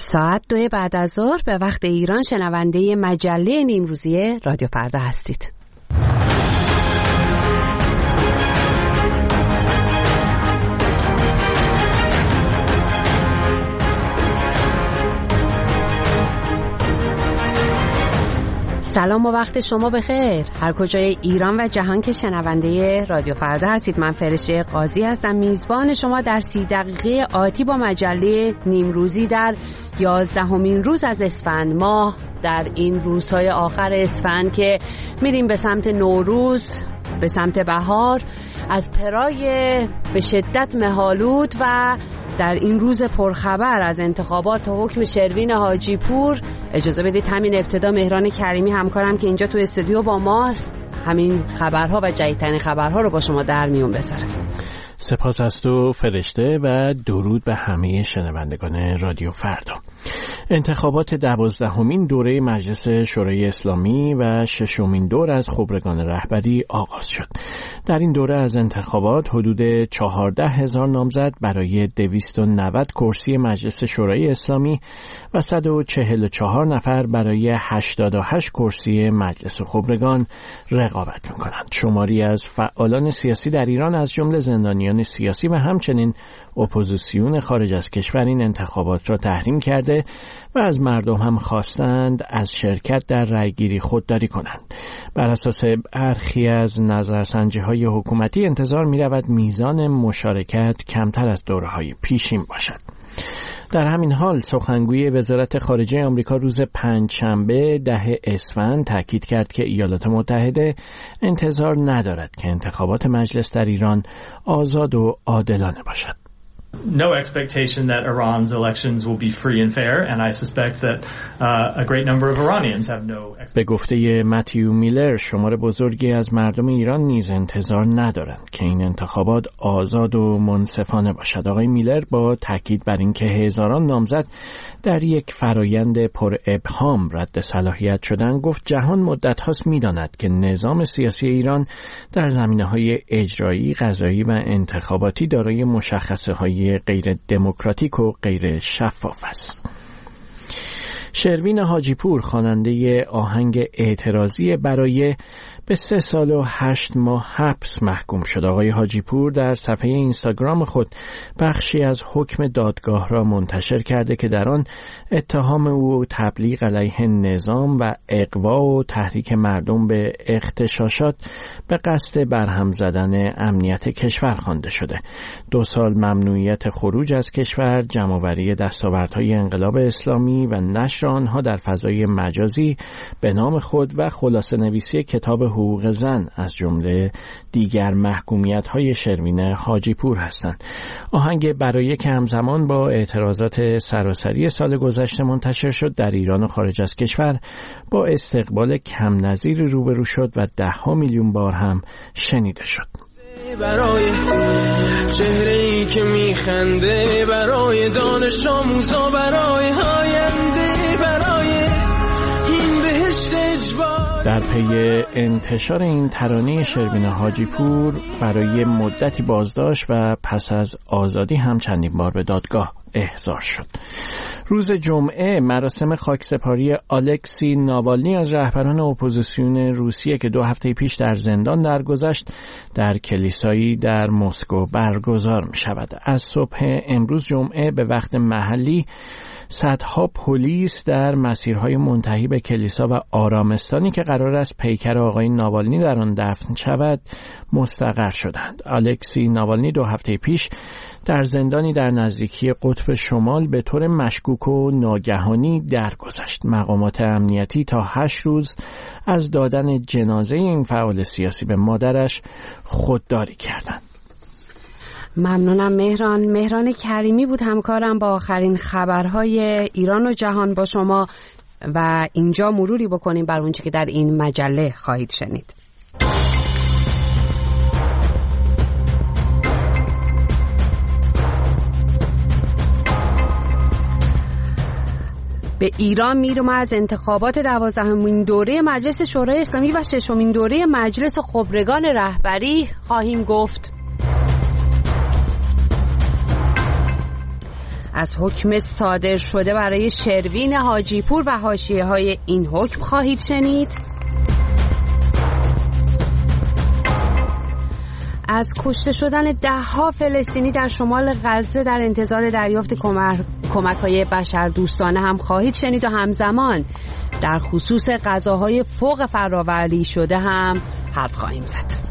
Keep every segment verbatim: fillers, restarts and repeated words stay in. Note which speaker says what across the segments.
Speaker 1: ساعت دو بعد از ظهر به وقت ایران شنونده مجله نیمروزی رادیو فردا هستید. سلام و وقت شما بخیر. هر کجای ایران و جهان که شنونده رادیو فردا هستید، من فرشته قاضی هستم، میزبان شما در سی دقیقه آتی با مجله نیمروزی در یازدهمین روز از اسفند ماه، در این روزهای آخر اسفند که میریم به سمت نوروز، به سمت بهار، از پرای به شدت مه‌آلود و در این روز پرخبر از انتخابات تا حکم شروین حاجی پور. اجازه بدید همین ابتدا مهران کریمی همکارم که اینجا تو استودیو با ماست همین خبرها و جدیدترین خبرها رو با شما در میون بذاره.
Speaker 2: سپاس از تو فرشته و درود به همه شنوندگان رادیو فردا. انتخابات دوازدهمین دوره مجلس شورای اسلامی و ششمین دور از خبرگان رهبری آغاز شد. در این دوره از انتخابات حدود چهارده هزار نامزد برای دویست و نود کرسی مجلس شورای اسلامی و صد و چهل و چهار نفر برای هشتاد و هشت کرسی مجلس خبرگان رقابت می‌کنند. شماری از فعالان سیاسی در ایران از جمله زندانیان سیاسی و همچنین اپوزیسیون خارج از کشور این انتخابات را تحریم کرده و از مردم هم خواستند از شرکت در رأیگیری خودداری کنند. بر اساس برخی از نظرسنجی‌های حکومتی انتظار می‌رود میزان مشارکت کمتر از دوره‌های پیشین باشد. در همین حال سخنگوی وزارت خارجه آمریکا روز پنجشنبه ده اسفند تاکید کرد که ایالات متحده انتظار ندارد که انتخابات مجلس در ایران آزاد و عادلانه باشد.
Speaker 3: No expectation that Iran's elections will be free and fair, and I suspect that uh, a great number of Iranians have no expectation.
Speaker 2: به گفته متیو میلر، شمار بزرگی از مردم ایران نیز انتظار ندارند که این انتخابات آزاد و منصفانه باشد. آقای میلر با تاکید بر اینکه هزاران نامزد در یک فرایند پر ابهام رد صلاحیت شدند، گفت جهان مدت هاست می‌داند که نظام سیاسی ایران در زمینه‌های اجرایی، قضایی و انتخاباتی دارای مشخصه‌های غیر دموکراتیک و غیر شفاف است. شروین حاجی پور خواننده آهنگ اعتراضی برای به سه سال و هشت ماه حبس محکوم شد. آقای حاجی پور در صفحه اینستاگرام خود بخشی از حکم دادگاه را منتشر کرده که در آن اتهام او تبلیغ علیه نظام و اغوا و تحریک مردم به اغتشاشات به قصد برهم زدن امنیت کشور خوانده شده. دو سال ممنوعیت خروج از کشور، جمع‌آوری دستاوردهای انقلاب اسلامی و نشر آنها در فضای مجازی به نام خود و خلاصه نویسی کتاب حقوق زن از جمله دیگر محکومیت‌های شروین حاجی پور هستند. آهنگ برای که همزمان با اعتراضات سراسری سال گذشته منتشر شد، در ایران و خارج از کشور با استقبال کم نظیری روبرو شد و ده ها میلیون بار هم شنیده شد.
Speaker 4: برای چهره‌ای که میخنده، برای دانش آموزا، برای آینده، برای این بهشت اجبار.
Speaker 2: در پی انتشار این ترانه شروین حاجی پور برای مدتی بازداشت و پس از آزادی هم چندین بار به دادگاه احضار شد. روز جمعه مراسم خاکسپاری الکسی ناوالنی از رهبران اپوزیسیون روسیه که دو هفته پیش در زندان درگذشت در کلیسایی در مسکو برگزار می شود. از صبح امروز جمعه به وقت محلی صدها پلیس در مسیرهای منتهی به کلیسا و آرامستانی که قرار است پیکر آقای ناوالنی در آن دفن شود مستقر شدند. الکسی ناوالنی دو هفته پیش در زندانی در نزدیکی قطب شمال به طور مشکوک و ناگهانی درگذشت. مقامات امنیتی تا هشت روز از دادن جنازه این فعال سیاسی به مادرش خودداری کردند.
Speaker 1: ممنونم مهران. مهران کریمی بود همکارم با آخرین خبرهای ایران و جهان با شما و اینجا مروری بکنیم بر اونچه که در این مجله خواهید شنید. به ایران میرم از انتخابات دوازدهمین دوره مجلس شورای اسلامی و ششمین دوره مجلس خبرگان رهبری خواهیم گفت. از حکم صادر شده برای شروین حاجی پور و حاشیه‌های این حکم خواهید شنید. از کشته شدن ده‌ها فلسطینی در شمال غزه در انتظار دریافت کمک‌های بشردوستانه هم خواهید شنید و همزمان در خصوص غذاهای فوق فراوری شده هم حرف خواهیم زد.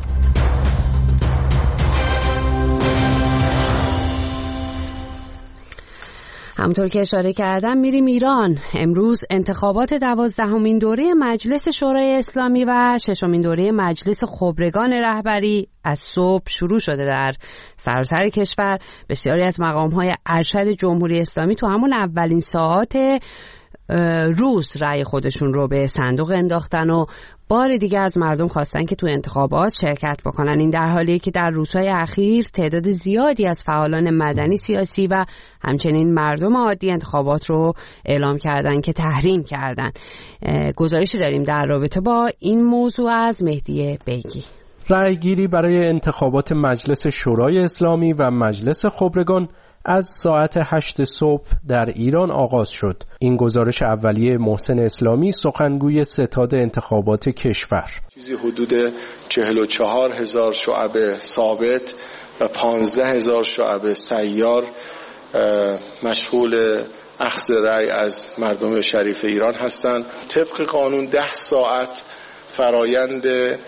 Speaker 1: همونطور که اشاره کردم میریم ایران. امروز انتخابات دوازدهمین دوره مجلس شورای اسلامی و ششمین دوره مجلس خبرگان رهبری از صبح شروع شده در سراسر کشور. بسیاری از مقام‌های ارشد جمهوری اسلامی تو همون اولین ساعات روز رأی خودشون رو به صندوق انداختن و بار دیگه از مردم خواستن که تو انتخابات شرکت بکنن. این در حالیه که در روزهای اخیر تعداد زیادی از فعالان مدنی، سیاسی و همچنین مردم عادی انتخابات رو اعلام کردن که تحریم کردن. گزارشی داریم در رابطه با این موضوع از مهدی بیگی.
Speaker 5: رأیگیری برای انتخابات مجلس شورای اسلامی و مجلس خبرگان از ساعت هشت صبح در ایران آغاز شد. این گزارش اولیه محسن اسلامی، سخنگوی ستاد انتخابات کشور.
Speaker 6: چیزی حدود چهل و چهار هزار شعب ثابت و پانزده هزار شعب سیار مشغول اخذ رأی از مردم شریف ایران هستند. طبق قانون ده ساعت فرایند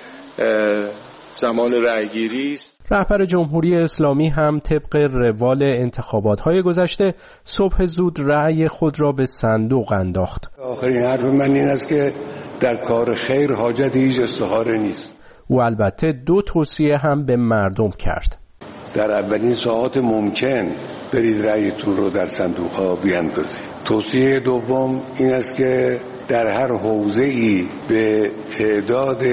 Speaker 6: زمان رأیگیری است.
Speaker 5: رهبر جمهوری اسلامی هم طبق روال انتخابات‌های گذشته صبح زود رأی خود را به صندوق انداخت.
Speaker 7: آخرین حرف من این است که در کار خیر حاجت هیچ استخاره نیست.
Speaker 5: و البته دو توصیه هم به مردم کرد.
Speaker 7: در اولین ساعات ممکن برید رأیتون رو در صندوق‌ها بیاندازید. توصیه دوم این است که در هر حوزه‌ای به تعداد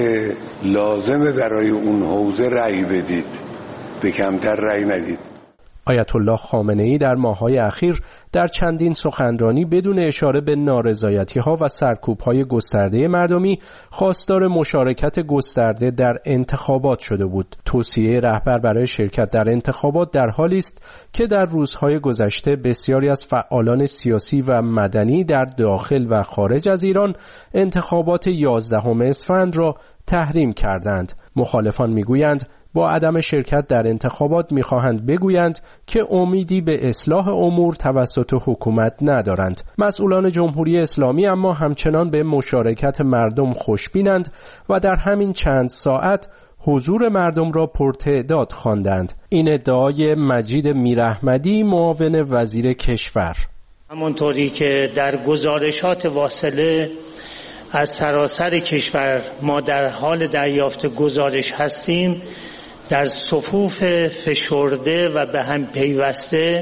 Speaker 7: لازم برای اون حوزه رأی بدید، به کمتر رأی ندید.
Speaker 5: آیت الله خامنه‌ای در ماه‌های اخیر در چندین سخنرانی بدون اشاره به نارضایتی‌ها و سرکوب‌های گسترده مردمی خواستار مشارکت گسترده در انتخابات شده بود. توصیه رهبر برای شرکت در انتخابات در حالی است که در روزهای گذشته بسیاری از فعالان سیاسی و مدنی در داخل و خارج از ایران انتخابات یازدهم اسفند را تحریم کردند. مخالفان می‌گویند با عدم شرکت در انتخابات می‌خواهند بگویند که امیدی به اصلاح امور توسط حکومت ندارند. مسئولان جمهوری اسلامی اما همچنان به مشارکت مردم خوشبینند و در همین چند ساعت حضور مردم را پرتعداد خواندند. این ادعای مجید میراحمدی، معاون وزیر کشور.
Speaker 8: همونطوری که در گزارشات واصله از سراسر کشور ما در حال دریافت گزارش هستیم، در صفوف فشرده و به هم پیوسته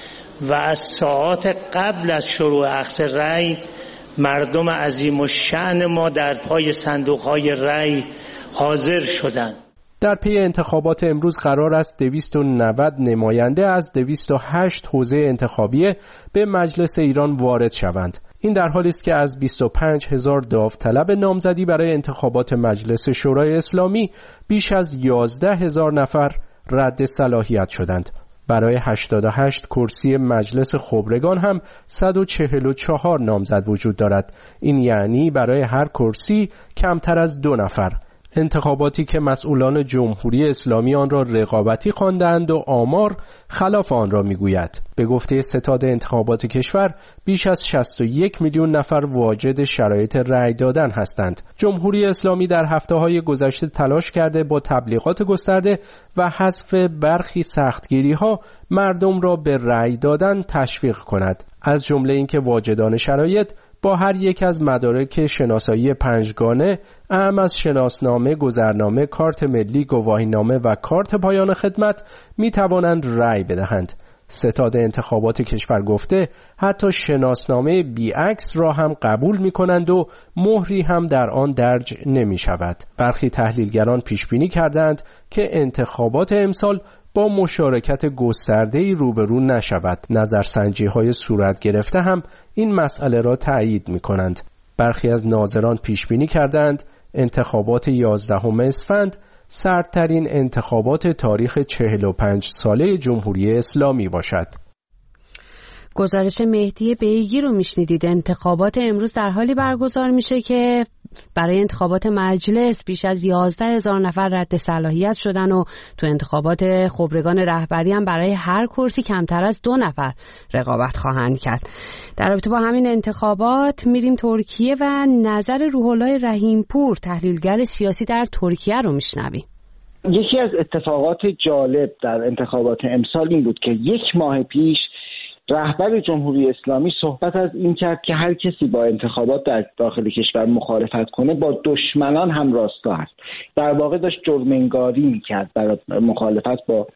Speaker 8: و از ساعات قبل از شروع اخذ رأی مردم عظیم الشأن ما در پای صندوق‌های رأی حاضر شدند.
Speaker 5: در پی انتخابات امروز قرار است دویست و نود نماینده از دویست و هشت حوزه انتخابی به مجلس ایران وارد شوند. این در حالی است که از بیست و پنج هزار داوطلب نامزدی برای انتخابات مجلس شورای اسلامی بیش از یازده هزار نفر رد صلاحیت شدند. برای هشتاد و هشت کرسی مجلس خبرگان هم صد و چهل و چهار نامزد وجود دارد. این یعنی برای هر کرسی کمتر از دو نفر. انتخاباتی که مسئولان جمهوری اسلامی آن را رقابتی خواندند و آمار خلاف آن را میگوید. به گفته ستاد انتخابات کشور بیش از شصت و یک میلیون نفر واجد شرایط رأی دادن هستند. جمهوری اسلامی در هفته‌های گذشته تلاش کرده با تبلیغات گسترده و حذف برخی سختگیری‌ها مردم را به رأی دادن تشویق کند. از جمله اینکه واجدان شرایط با هر یک از مدارک شناسایی پنجگانه اهم از شناسنامه، گذرنامه، کارت ملی، گواهینامه و کارت پایان خدمت می توانند رأی بدهند. ستاد انتخابات کشور گفته حتی شناسنامه بی عکس را هم قبول می کنند و مهری هم در آن درج نمی شود. برخی تحلیلگران پیش بینی کردند که انتخابات امسال با مشارکت گسترده‌ای روبرو نشود. نظرسنجی‌های صورت گرفته هم این مسئله را تأیید می‌کنند. برخی از ناظران پیش بینی کردند انتخابات یازدهم اسفند سردترین انتخابات تاریخ چهل و پنج ساله جمهوری اسلامی باشد.
Speaker 1: گزارش مهدی بیگی رو میشنیدید. انتخابات امروز در حالی برگزار میشه که برای انتخابات مجلس بیش از یازده هزار نفر رد صلاحیت شدن و تو انتخابات خبرگان رهبری هم برای هر کرسی کمتر از دو نفر رقابت خواهند کرد. در رابطه با همین انتخابات میریم ترکیه و نظر روح الله رحیمپور تحلیلگر سیاسی در ترکیه رو میشنویم.
Speaker 9: یکی از اتفاقات جالب در انتخابات امسال این بود که یک ماه پیش رهبر جمهوری اسلامی صحبت از این کرد که هر کسی با انتخابات در داخل کشور مخالفت کنه با دشمنان هم راستا است. در واقع داشت جرم‌انگاری میکرد برای مخالفت با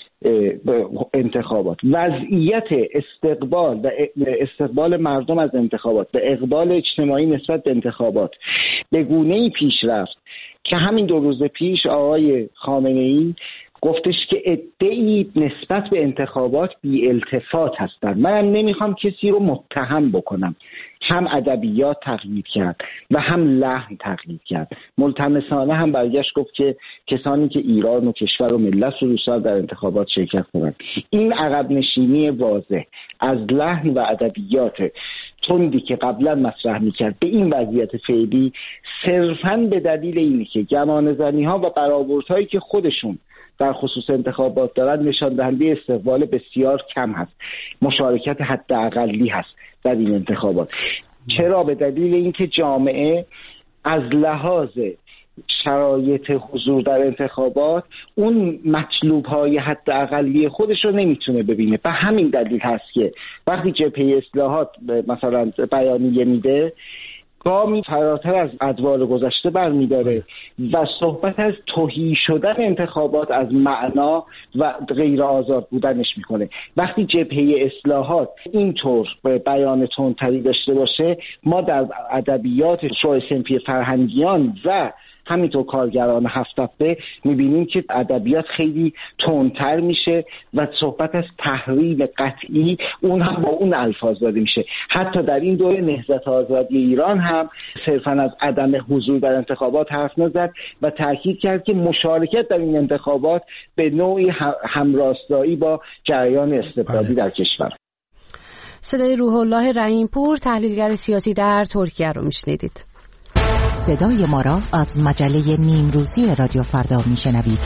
Speaker 9: انتخابات. وضعیت استقبال و استقبال مردم از انتخابات و اقبال اجتماعی نسبت به انتخابات به گونه‌ای پیش رفت که همین دو روز پیش آقای خامنه‌ای گفتش که ادعی نسبت به انتخابات بی التفات هستند. منم نمیخوام کسی رو متهم بکنم. هم ادبیات تغییر کرد و هم لحن تغییر کرد. ملتمسانه هم برگشت گفت که کسانی که ایران و کشور و ملت رو دوست دارن در انتخابات شرکت کنند. این عقب نشینی واضح از لحن و ادبیات تندی که قبلا مطرح میکرد به این وضعیت فعلی صرفاً به دلیل اینه که گمانه‌زنی‌ها و برآوردهایی که خودشون در خصوص انتخابات دارن نشان دهنده استقبال بسیار کم هست، مشارکت حداقلی هست در این انتخابات. چرا؟ به دلیل اینکه جامعه از لحاظ شرایط حضور در انتخابات اون مطلوب‌های حداقلی خودش رو نمیتونه ببینه. به همین دلیل هست که وقتی جبهه اصلاحات مثلا بیانیه میده گامی فراتر از ادوار گذشته برمیداره و صحبت از تهی شدن انتخابات از معنا و غیر آزاد بودنش میکنه. وقتی جبهه اصلاحات اینطور بیان تندتری داشته باشه، ما در ادبیات شورای صنفی فرهنگیان و همینطور کارگران هفت هفته میبینیم که ادبیات خیلی تندتر میشه و صحبت از تحریم قطعی اون هم با اون الفاظ داده میشه. حتی در این دوره نهضت آزادی ایران هم صرفا از عدم حضور در انتخابات حرف نزد و تاکید کرد که مشارکت در این انتخابات به نوعی همراستایی با جریان استبدادی در کشور.
Speaker 1: صدای روح الله رحیمپور تحلیلگر سیاسی در ترکیه رو میشنیدید.
Speaker 10: صدای ما را از مجله نیمروزی رادیو فردا میشنوید.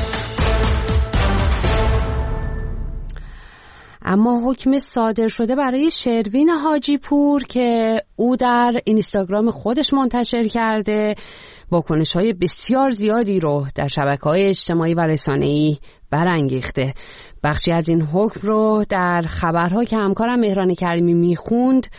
Speaker 1: اما حکم صادر شده برای شروین حاجی پور که او در اینستاگرام خودش منتشر کرده واکنش‌های بسیار زیادی رو در شبکه‌های اجتماعی و رسانه‌ای برانگیخته. بخشی از این حکم رو در خبرها که همکارم مهران کریمی میخوند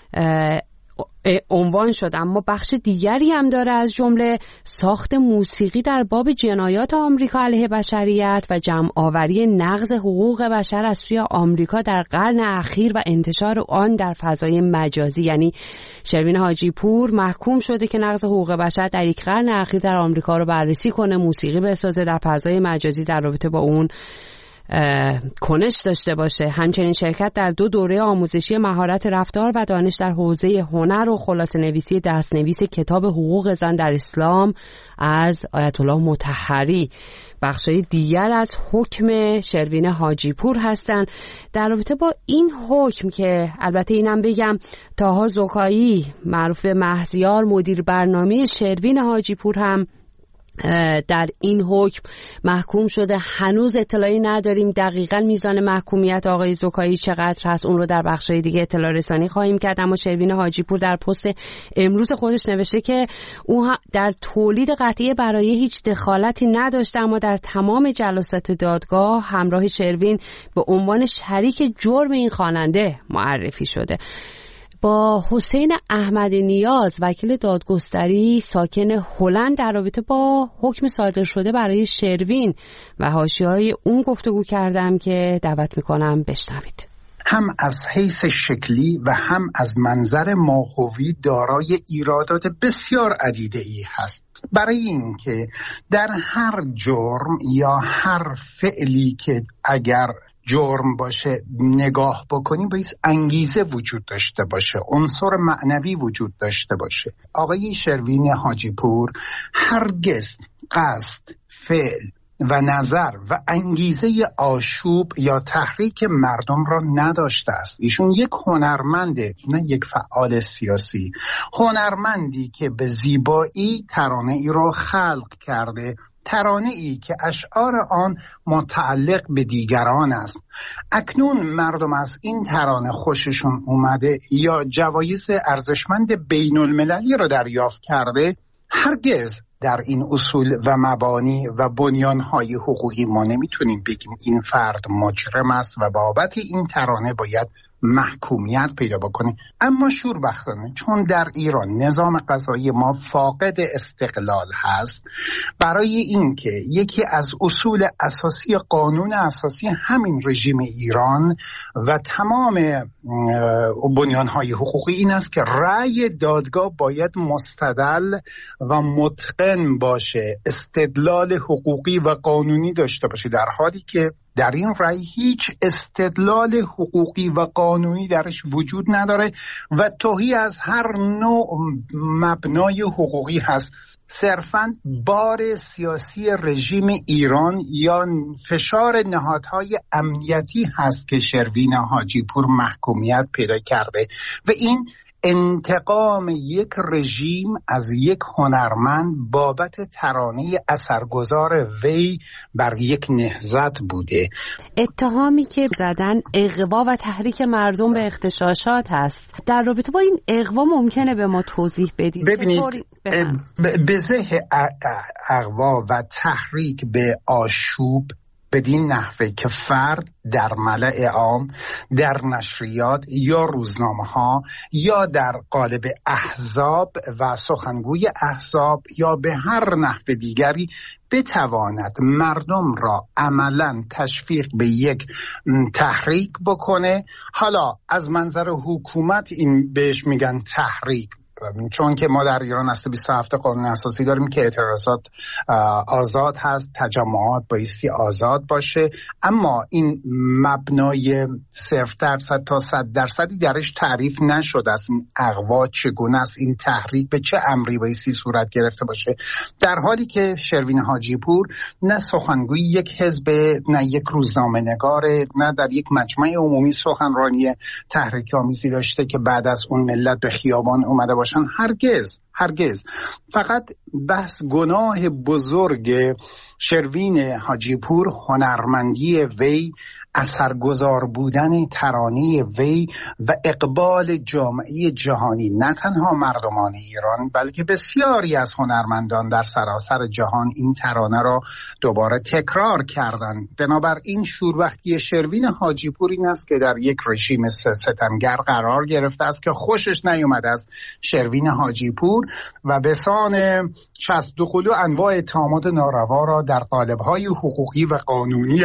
Speaker 1: عنوان شد، اما بخش دیگری هم داره، از جمله ساخت موسیقی در باب جنایات آمریکا علیه بشریت و جمع آوری نقض حقوق بشر از سوی آمریکا در قرن اخیر و انتشار آن در فضای مجازی. یعنی شروین حاجی پور محکوم شده که نقض حقوق بشر در یک قرن اخیر در آمریکا رو بررسی کنه، موسیقی بسازه، در فضای مجازی در رابطه با اون کنش داشته باشه. همچنین شرکت در دو دوره آموزشی مهارت رفتار و دانش در حوزه هنر و خلاصه نویسی دستنویس کتاب حقوق زن در اسلام از آیت الله مطهری بخشای دیگر از حکم شروین حاجی پور هستند. در رابطه با این حکم که البته اینم بگم طاها زکایی معروف به مهزیار مدیر برنامه شروین حاجی پور هم در این حکم محکوم شده. هنوز اطلاعی نداریم دقیقاً میزان محکومیت آقای زکایی چقدر هست، اون رو در بخشای دیگه اطلاع رسانی خواهیم کرد. اما شروین حاجی پور در پست امروز خودش نوشته که او در تولید قطعی برای هیچ دخالتی نداشته، اما در تمام جلسات دادگاه همراه شروین به عنوان شریک جرم این خواننده معرفی شده. با حسین احمد نیاز وکیل دادگستری ساکن هلند در رابطه با حکم صادر شده برای شروین و حاشیه‌های اون گفتگو کردم که دعوت میکنم بشنوید.
Speaker 11: هم از حیث شکلی و هم از منظر ماهوی دارای ایرادات بسیار عدیده‌ای هست. برای اینکه در هر جرم یا هر فعلی که اگر جرم باشه نگاه بکنیم باید انگیزه وجود داشته باشه، عنصر معنوی وجود داشته باشه. آقای شروین حاجی پور هرگز قصد، فعل و نظر و انگیزه آشوب یا تحریک مردم را نداشته است. ایشون یک هنرمنده، نه یک فعال سیاسی، هنرمندی که به زیبایی ترانه ای را خلق کرده، ترانه ای که اشعار آن متعلق به دیگران است. اکنون مردم از این ترانه خوششون اومده یا جوایز ارزشمند بین المللی را دریافت کرده، هرگز در این اصول و مبانی و بنیانهای حقوقی ما نمیتونیم بگیم این فرد مجرم است و بابت این ترانه باید محکومیت پیدا بکنه. اما شوربختانه چون در ایران نظام قضایی ما فاقد استقلال هست، برای اینکه یکی از اصول اساسی قانون اساسی همین رژیم ایران و تمام بنیانهای حقوقی این است که رأی دادگاه باید مستدل و متقن باشه، استدلال حقوقی و قانونی داشته باشه، در حالی که در این رأی هیچ استدلال حقوقی و قانونی درش وجود نداره و توهی از هر نوع مبنای حقوقی هست. صرفاً بار سیاسی رژیم ایران یا فشار نهادهای امنیتی هست که شروین حاجی پور محکومیت پیدا کرده و این انتقام یک رژیم از یک هنرمند بابت ترانه اثرگذار وی بر یک نهضت بوده.
Speaker 1: اتهامی که زدن اغوا و تحریک مردم به اغتشاشات هست. در رابطه با این اغوا ممکنه به ما توضیح بدید؟
Speaker 11: ببینید به ذهن اغوا و تحریک به آشوب بدین نحوه که فرد در ملأ عام، در نشریات یا روزنامه ها یا در قالب احزاب و سخنگوی احزاب یا به هر نحو دیگری بتواند مردم را عملاً تشویق به یک تحریک بکنه. حالا از منظر حکومت این بهش میگن تحریک، چون که ما در ایران اصل بیست و هفت قانون اساسی داریم که اعتراضات آزاد هست، تجمعات بایستی آزاد باشه، اما این مبنای صفر درصد تا صد درصدی درش تعریف نشده است. این اغوا چگونه است، این تحریک به چه امری بایستی صورت گرفته باشه، در حالی که شروین حاجی پور نه سخنگوی یک حزب، نه یک روزنامه نگاره، نه در یک مجمع عمومی سخنرانی تحریک آمیزی داشته که بعد از اون ملت به خیابان اومده باشه. هرگز هرگز فقط بحث گناه بزرگ شروین حاجی پور هنرمندی وی، اثرگذار بودن ترانه وی و اقبال جامعه جهانی، نه تنها مردمان ایران بلکه بسیاری از هنرمندان در سراسر جهان این ترانه را دوباره تکرار کردند. بنابراین شوربختی شروین حاجی پور این است که در یک رژیم ستمگر قرار گرفته است که خوشش نیومده است شروین حاجی پور و به سان چسب دو قلو انواع اتهامات ناروا را در قالب‌های حقوقی و قانونی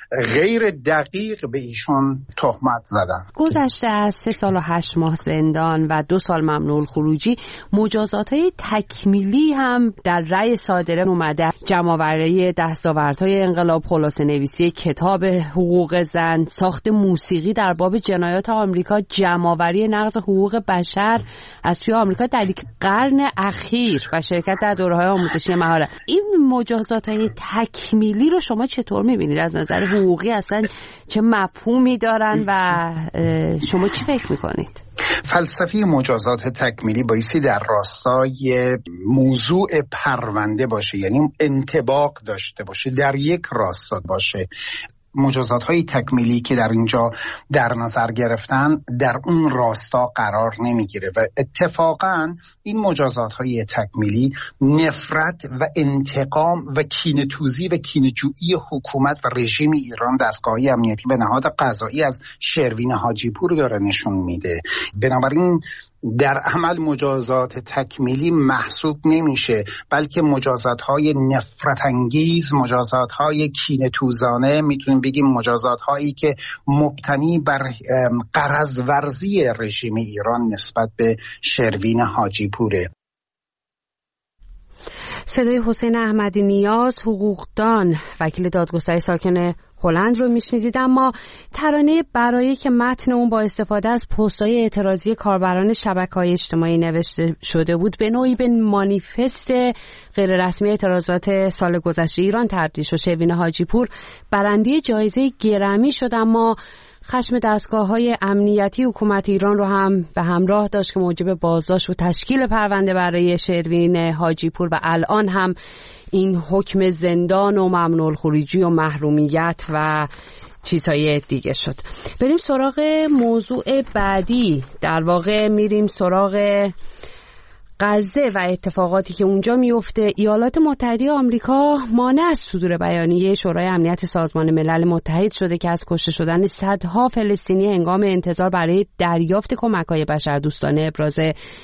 Speaker 11: غیر دقیق به ایشون تهمت زدن.
Speaker 1: گذشته از سه سال و هشت ماه زندان و دو سال ممنوع الخروجی، مجازات‌های تکمیلی هم در رأی صادره اومده. جمع‌آوری دستاوردهای انقلاب، خلاصه نویسی کتاب حقوق زن، ساخت موسیقی در باب جنایات آمریکا، جمع‌آوری نقض حقوق بشر از سوی آمریکا در قرن اخیر و شرکت در دوره‌های آموزشی مهارت. این مجازات‌های تکمیلی رو شما چطور می‌بینید؟ از نظر حقوقی اصلا چه مفهومی دارن و شما چی فکر میکنید؟
Speaker 11: فلسفه مجازات تکمیلی بایستی در راستای موضوع پرونده باشه، یعنی انطباق داشته باشه، در یک راستا باشه. مجازات های تکمیلی که در اینجا در نظر گرفتن در اون راستا قرار نمیگیره و اتفاقا این مجازات های تکمیلی نفرت و انتقام و کینه‌توزی و کینه‌جویی حکومت و رژیم ایران، دستگاهی امنیتی و نهاد قضایی از شروین حاجی پور داره نشون میده. بنابراین در عمل مجازات تکمیلی محسوب نمیشه، بلکه مجازات های نفرت انگیز، مجازات های کینه توزانه، میتونیم بگیم مجازات هایی که مبتنی بر غرض ورزی رژیم ایران نسبت به شروین حاجی پوره.
Speaker 1: صدای حسین احمدی نیاز، حقوقدان، وکیل دادگستری ساکن هلند رو میشنیدید. اما ترانه برایی که متن اون با استفاده از پست‌های اعتراضی کاربران شبکه‌های اجتماعی نوشته شده بود به نوعی به مانیفست غیر رسمی اعتراضات سال گذشته ایران تبدیل شد. شروین حاجی پور برنده جایزه گرمی شد، اما خشم دستگاه‌های امنیتی حکومت ایران رو هم به همراه داشت که موجب بازداشت و تشکیل پرونده برای شروین حاجی پور و الان هم این حکم زندان و ممنوع الخروجی و محرومیت و چیزهای دیگه شد. بریم سراغ موضوع بعدی. در واقع میریم سراغ غزه و اتفاقاتی که اونجا میفته. ایالات متحده آمریکا مانع از صدور بیانیه شورای امنیت سازمان ملل متحد شده که از کشته شدن صدها فلسطینی هنگام انتظار برای دریافت کمک‌های بشردوستانه ابراز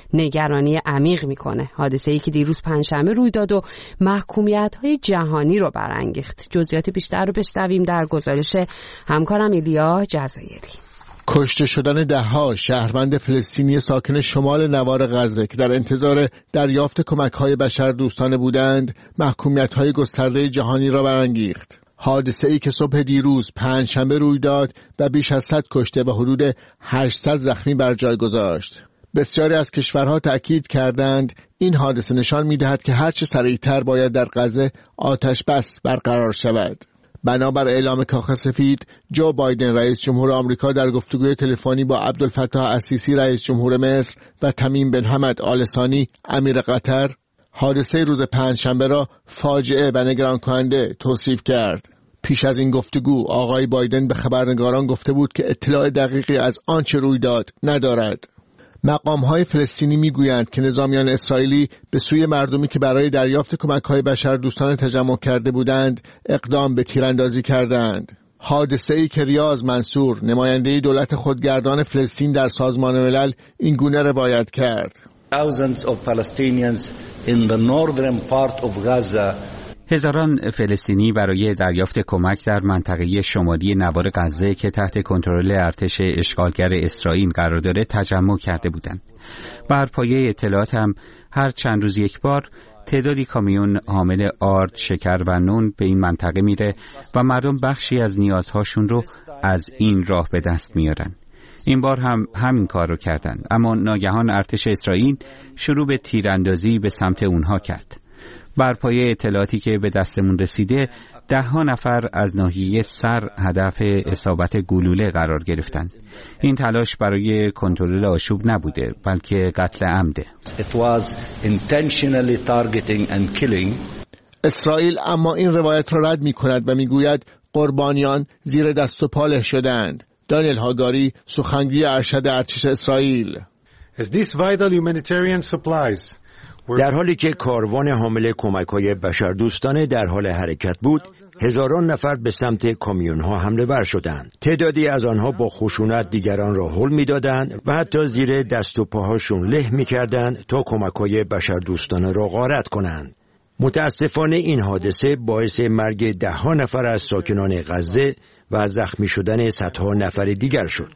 Speaker 1: نگرانی عمیق میکنه. حادثه‌ای که دیروز پنجشنبه روی داد و محکومیت‌های جهانی رو برانگیخت. جزئیات بیشتر رو بشنویم در گزارش همکارم ایلیا جزایری.
Speaker 12: کشته شدن ده‌ها شهروند فلسطینی ساکن شمال نوار غزه که در انتظار دریافت کمک‌های بشردوستانه بودند، محکومیت‌های گسترده جهانی را برانگیخت. حادثه‌ای که صبح دیروز پنجشنبه روی داد و بیش از صد کشته و حدود هشتصد زخمی بر جای گذاشت. بسیاری از کشورها تأکید کردند این حادثه نشان می‌دهد که هرچه سریعتر باید در غزه آتش بس برقرار شود. بنابر اعلام کاخ سفید، جو بایدن رئیس جمهور آمریکا در گفتگوی تلفنی با عبدالفتاح السیسی رئیس جمهور مصر و تمیم بن حمد آل ثانی امیر قطر حادثه روز پنجشنبه را فاجعه و نگران کننده توصیف کرد. پیش از این گفتگو آقای بایدن به خبرنگاران گفته بود که اطلاع دقیقی از آنچه روی داد ندارد. مقام‌های فلسطینی می‌گویند که نظامیان اسرائیلی به سوی مردمی که برای دریافت کمک‌های بشردوستانه تجمع کرده بودند اقدام به تیراندازی کردند. حادثه‌ای که ریاض منصور نماینده دولت خودگردان فلسطین در سازمان ملل این گونه روایت کرد.
Speaker 13: Thousands of Palestinians in the northern part of Gaza
Speaker 14: هزاران فلسطینی برای دریافت کمک در منطقه شمالی نوار غزه که تحت کنترل ارتش اشغالگر اسرائیل قرار داره تجمع کرده بودند. بر پایه اطلاعات هم هر چند روز یک بار تعدادی کامیون حامل آرد، شکر و نون به این منطقه میره و مردم بخشی از نیازهاشون رو از این راه به دست میارن. این بار هم همین کار رو کردن، اما ناگهان ارتش اسرائیل شروع به تیراندازی به سمت اونها کرد. بر پایه اطلاعاتی که به دستمون رسیده، ده ها نفر از ناحیه سر هدف اصابت گلوله قرار گرفتند. این تلاش برای کنترل آشوب نبوده، بلکه قتل عمده.
Speaker 13: It was intentionally targeting and killing.
Speaker 12: اسرائیل اما این روایت را رد می کند و می گوید قربانیان زیر دست و پا شدند. دانیل هاگاری سخنگوی ارشد ارتش اسرائیل:
Speaker 15: As these vital humanitarian supplies
Speaker 16: در حالی که کاروان حامل کمک‌های بشردوستانه در حال حرکت بود، هزاران نفر به سمت کامیون‌ها حمله ور شدند. تعدادی از آنها با خشونت دیگران را هل می‌دادند و حتی زیر دست و پاهاشون له می‌کردند تا کمک‌های بشردوستانه را غارت کنند. متاسفانه این حادثه باعث مرگ ده‌ها نفر از ساکنان غزه و زخمی شدن صدها نفر دیگر شد.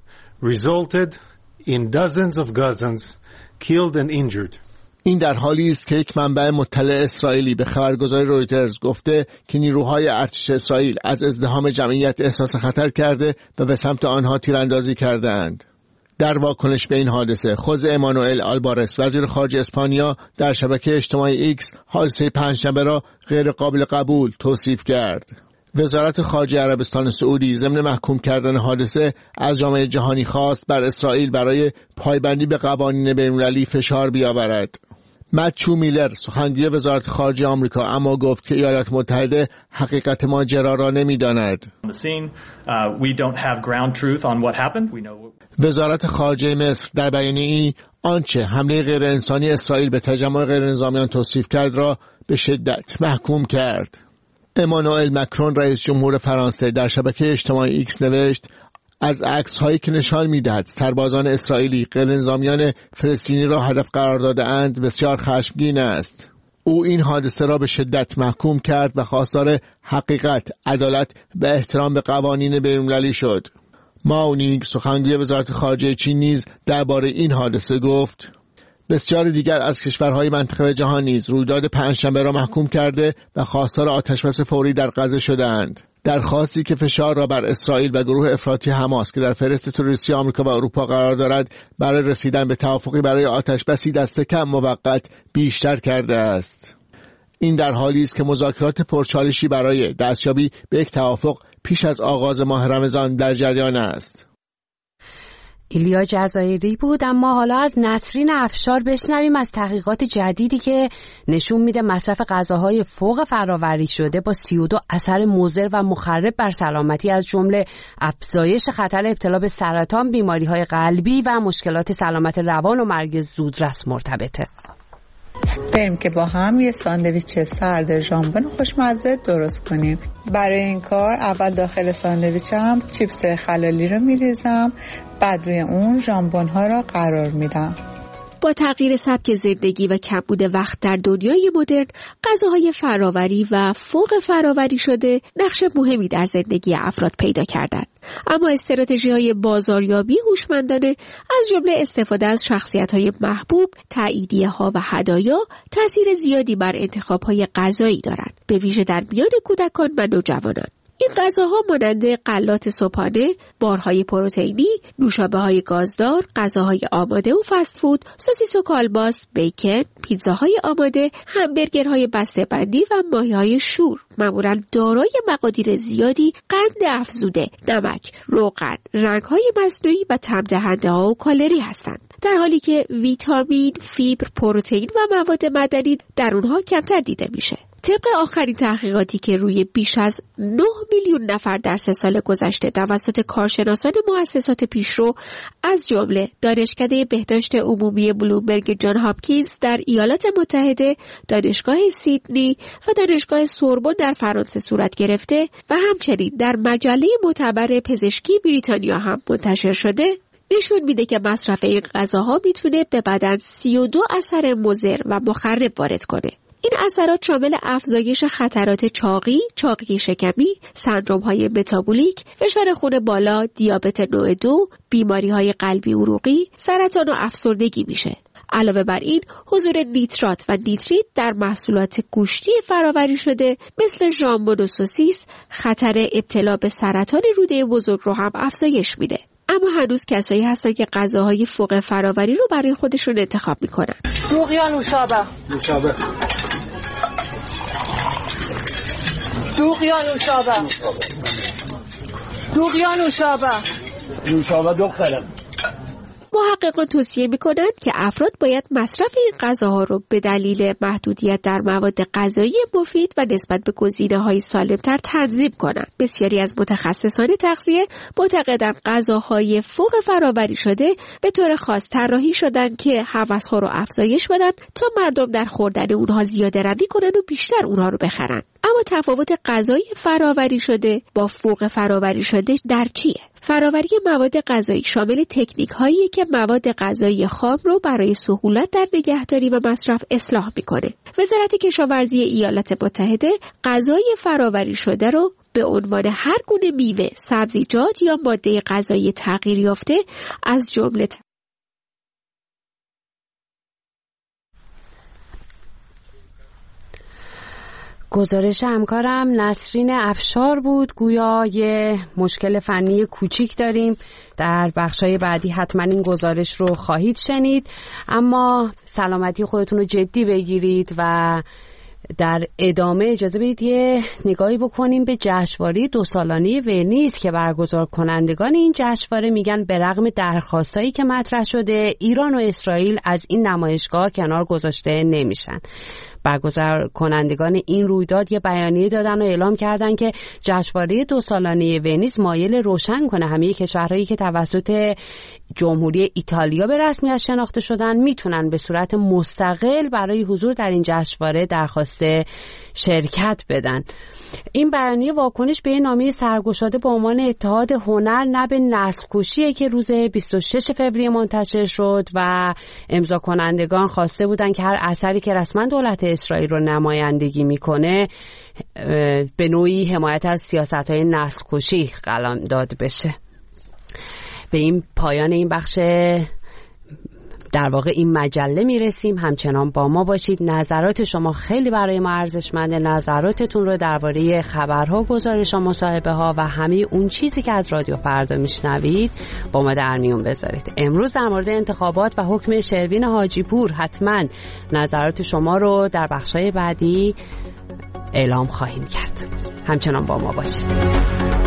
Speaker 15: resulted in dozens of Gazans killed and injured.
Speaker 12: این در حالی است که یک منبع مطلع اسرائیلی به خبرگزاری رویترز گفته که نیروهای ارتش اسرائیل از ازدحام جمعیت احساس خطر کرده و به سمت آنها تیراندازی کردند. در واکنش به این حادثه، خوزه امانوئل آلبارس وزیر خارجه اسپانیا در شبکه اجتماعی ایکس حادثه پنجشنبه را غیر قابل قبول توصیف کرد. وزارت خارجه عربستان سعودی ضمن محکوم کردن حادثه از جامعه جهانی خواست بر اسرائیل برای پایبندی به قوانین بین‌المللی فشار بیاورد. متیو میلر سخنگوی وزارت خارجه آمریکا اما گفت که ایالات متحده حقیقت ماجرا را نمی‌داند. وزارت خارجه مصر در بیانیه‌ای آنچه حمله غیر انسانی اسرائیل به تجمع غیر نظامیان توصیف کرد را به شدت محکوم کرد. امانوئل مکرون رئیس جمهور فرانسه در شبکه اجتماعی ایکس نوشت از عکس‌هایی که نشان می‌دهد سربازان اسرائیلی غیرنظامیان فلسطینی را هدف قرار داده‌اند بسیار خشمگین است. او این حادثه را به شدت محکوم کرد و خواستار حقیقت، عدالت و احترام به قوانین بین‌المللی شد. ماو نینگ سخنگوی وزارت خارجه چین نیز درباره این حادثه گفت بسیار دیگر از کشورهای منطقه جهان نیز رویداد پنجشنبه را محکوم کرده و خواستار آتشبس فوری در غزه شدند. درخواستی که فشار را بر اسرائیل و گروه افراطی حماس که در فهرست تروریستی آمریکا و اروپا قرار دارد برای رسیدن به توافقی برای آتش‌بسی دست کم موقت بیشتر کرده است. این در حالی است که مذاکرات پرچالشی برای دستیابی به یک توافق پیش از آغاز ماه رمضان در جریان است.
Speaker 1: ایلیا جزایری بود. اما حالا از نسرین افشار بشنویم از تحقیقات جدیدی که نشون میده مصرف غذاهای فوق فراوری شده با سی و دو اثر مضر و مخرب بر سلامتی از جمله افزایش خطر ابتلا به سرطان، بیماری‌های قلبی و مشکلات سلامت روان و مرگ زودرس مرتبطه.
Speaker 17: بریم که با هم یه ساندویچ سرد ژامبون خوشمزه درست کنیم. برای این کار اول داخل ساندویچم چیپس خلالی رو میریزم، بعد روی اون ژامبون ها رو قرار میدم.
Speaker 18: با تغییر سبک زندگی و کمبود وقت در دنیای مدرن، غذاهای فراوری و فوق فراوری شده نقش مهمی در زندگی افراد پیدا کردند. اما استراتژی‌های بازاریابی هوشمندانه از جمله استفاده از شخصیت‌های محبوب، تاییدیه‌ها و هدایا تأثیر زیادی بر انتخاب‌های غذایی دارند، به ویژه در میان کودکان و نوجوانان. این غذاها مانند غلات صبحانه، بارهای پروتئینی، نوشابه‌های گازدار، غذاهای آماده و فست فود، سوسیس و کالباس، بیکن، پیتزاهای آماده، همبرگرهای بسته‌بندی و ماهی‌های شور معمولاً دارای مقادیر زیادی قند افزوده، نمک، روغن، رنگ‌های مصنوعی و طعم دهنده‌ها و کالری هستند، در حالی که ویتامین، فیبر، پروتئین و مواد معدنی در اونها کمتر دیده میشه. طبق آخرین تحقیقاتی که روی بیش از نه میلیون نفر در سه سال گذشته توسط کارشناسان مؤسسات پیشرو از جمله دانشکده بهداشت عمومی بلومبرگ جان هاپکینز در ایالات متحده، دانشگاه سیدنی و دانشگاه سوربن در فرانسه صورت گرفته و همچنین در مجله معتبر پزشکی بریتانیا هم منتشر شده، نشون میده که مصرف این غذاها میتونه به بدن سی و دو اثر مضر و مخرب وارد کنه. این اثرات شامل افزایش خطرات چاقی، چاقی شکمی، سندروم‌های متابولیک، فشار خون بالا، دیابت نوع دو، بیماری‌های قلبی عروقی، سرطان و افسردگی میشه. علاوه بر این، حضور نیترات و نیتریت در محصولات گوشتی فراوری شده مثل ژامبون و سوسیس خطر ابتلا به سرطان روده بزرگ رو هم افزایش میده. اما هنوز کسایی هستن که غذاهای فوق فراوری رو برای خودشون انتخاب میکنن.
Speaker 19: دوغ یا نوشابه؟
Speaker 7: نوشابه.
Speaker 19: دوغ یا نوشابه؟ دوغ یا نوشابه؟
Speaker 7: نوشابه دخترم.
Speaker 18: محققان توصیه میکنند که افراد باید مصرف این غذاها رو به دلیل محدودیت در مواد غذایی مفید و نسبت به گزینه‌های سالم‌تر تنظیم کنند. بسیاری از متخصصان تغذیه معتقدند غذاهای فوق فراوری شده به طور خاص طراحی شدن که هوس‌ها رو افزایش بدن تا مردم در خوردن اونها زیاده روی کنن و بیشتر اونها رو بخرن. اما تفاوت غذای فراوری شده با فوق فراوری شده در چیه؟ فراوری مواد غذایی شامل تکنیک‌هایی که مواد غذایی خام رو برای سهولت در نگهداری و مصرف اصلاح می‌کنه. وزارت کشاورزی ایالات متحده غذای فراوری شده رو به عنوان هر گونه میوه، سبزیجات یا ماده غذایی تغییر یافته از جمله
Speaker 1: گزارش همکارم نسرین افشار بود. گویا یه مشکل فنی کوچیک داریم، در بخشای بعدی حتما این گزارش رو خواهید شنید، اما سلامتی خودتون رو جدی بگیرید و در ادامه اجازه بدید یه نگاهی بکنیم به جشنواره دو سالانه ونیز که برگزار کنندگان این جشنواره میگن به رغم درخواستایی که مطرح شده ایران و اسرائیل از این نمایشگاه کنار گذاشته نمیشن. برگزار کنندگان این رویداد یه بیانیه دادن و اعلام کردن که جشنواره دو سالانه ونیز مایل روشن کنه همه کشورهایی که توسط جمهوری ایتالیا به رسمیت شناخته شدن میتونن به صورت مستقل برای حضور در این جشنواره درخواست شرکت بدن. این بیانیه واکنش به نامه سرگشاده با عنوان اتحاد هنر نه به نسل کشیه که روز بیست و شش فوریه منتشر شد و امضا کنندگان خواسته بودن که هر اثری که رسما دولت اسرائیل رو نمایندگی میکنه به نوعی حمایت از سیاست‌های نسل کشی قلمداد بشه. به این پایان این بخش در واقع این مجله میرسیم. همچنان با ما باشید. نظرات شما خیلی برای ما ارزشمنده. نظراتتون رو درباره خبرها، گزارش‌ها، مصاحبه‌ها و همه اون چیزی که از رادیو فردا میشنوید با ما در میون بذارید. امروز در مورد انتخابات و حکم شروین حاجی پور حتما نظرات شما رو در بخش‌های بعدی اعلام خواهیم کرد. همچنان با ما باشید.